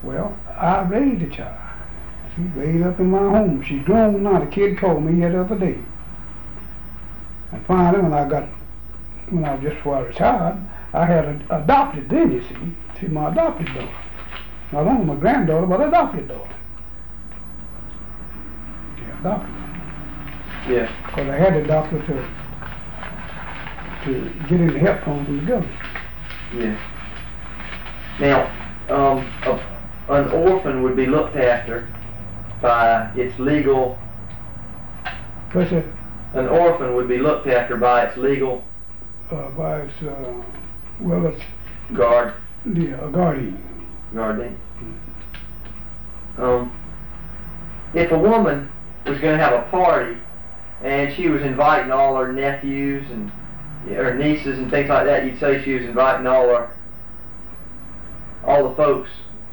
Well, I raised the child. She raised up in my home. She's grown now. The kid called me the other day. And finally, when I was just before I retired, I had adopted then, you see. She's my adopted daughter. Not only my granddaughter, but adopted daughter. Yeah, adopted. Yeah. Because I had to adopt her to get in the help home from the government. Yeah. Now, an orphan would be looked after by its legal. What's that? An orphan would be looked after by its legal. By its well, it's guard. Yeah, a guardian. Guardian. If a woman was going to have a party and she was inviting all her nephews and her nieces and things like that, you'd say she was inviting all the folks.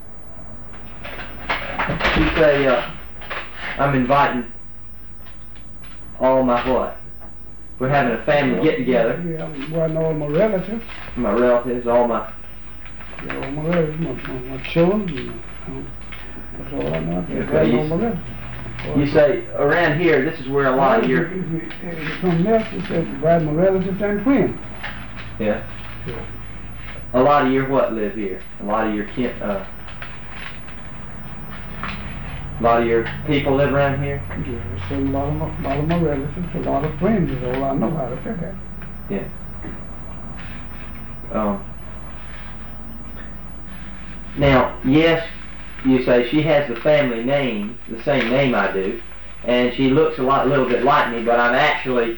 She'd say, I'm inviting all my what? We're having a family get together. Yeah, well, all my relatives. My relatives, all my. Yeah, all my relatives, my children. That's all I know. All my relatives. You say around here, this is where a lot of your. From there, it says invite my relatives and friends. Yeah. A lot of your what live here? A lot of your a lot of your people live around here? Yeah, so a lot of my relatives, a lot of friends is all I know how to say that. Yeah. Now, yes, you say she has the family name, the same name I do, and she looks a little bit like me, but I'm actually,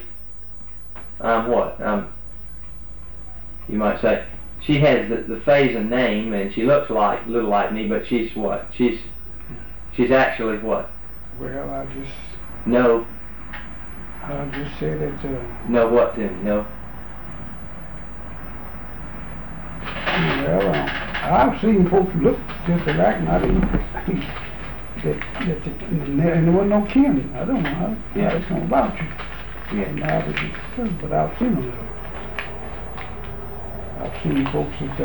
you might say, she has the Faison name, and she looks a little like me, but she's what? She's actually what? Well, I just say that. No, what then? No. Well, I've seen folks look just alike, and I didn't think and there wasn't no kin. I don't know how it's going about you. Yeah. But I've seen them. I've seen folks that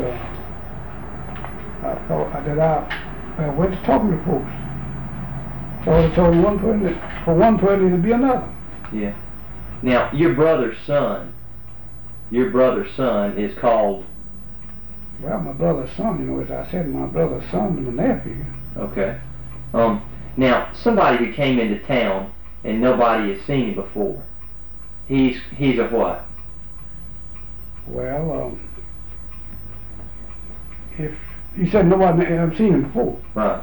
I went talking to folks. So I told one person that for one person it'll be another. Yeah. Now, your brother's son is called. Well, my brother's son, as I said, my brother's son and my nephew. Okay. Now, somebody who came into town and nobody has seen him before, he's a what? Well, if you said nobody has seen him before. Right.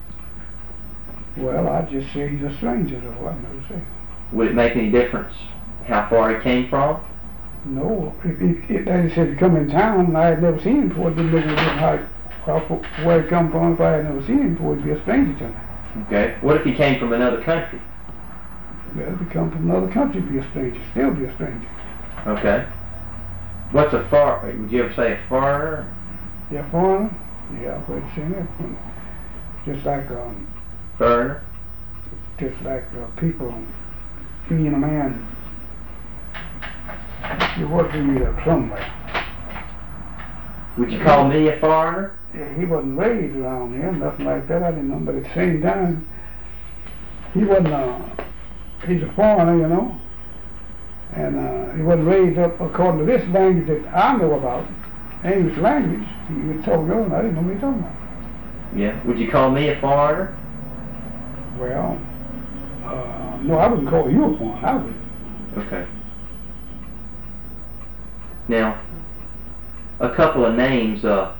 Well, I'd just say he's a stranger, that's what I'd never say. Would it make any difference how far he came from? No. If they said he come in town and I had never seen him before, it didn't make any difference where he come from. If I had never seen him before, he'd be a stranger to me. Okay. What if he came from another country? Well, if he come from another country, he'd be a stranger. Still be a stranger. Okay. What's a foreigner? Would you ever say a foreigner? Yeah, foreigner? Yeah, I've heard you say that. Just like, foreigner? Just like people, me and a man, you work with me somewhere. Would you call me a foreigner? Yeah, he wasn't raised around here, nothing like that, I didn't know, but at the same time, he wasn't, he's a foreigner, and he wasn't raised up according to this language that I know about, English language. He was talking over, and I didn't know what he was talking about. Yeah. Would you call me a foreigner? Well, no, I wouldn't call you a foreigner, I would. Okay. Now, a couple of names,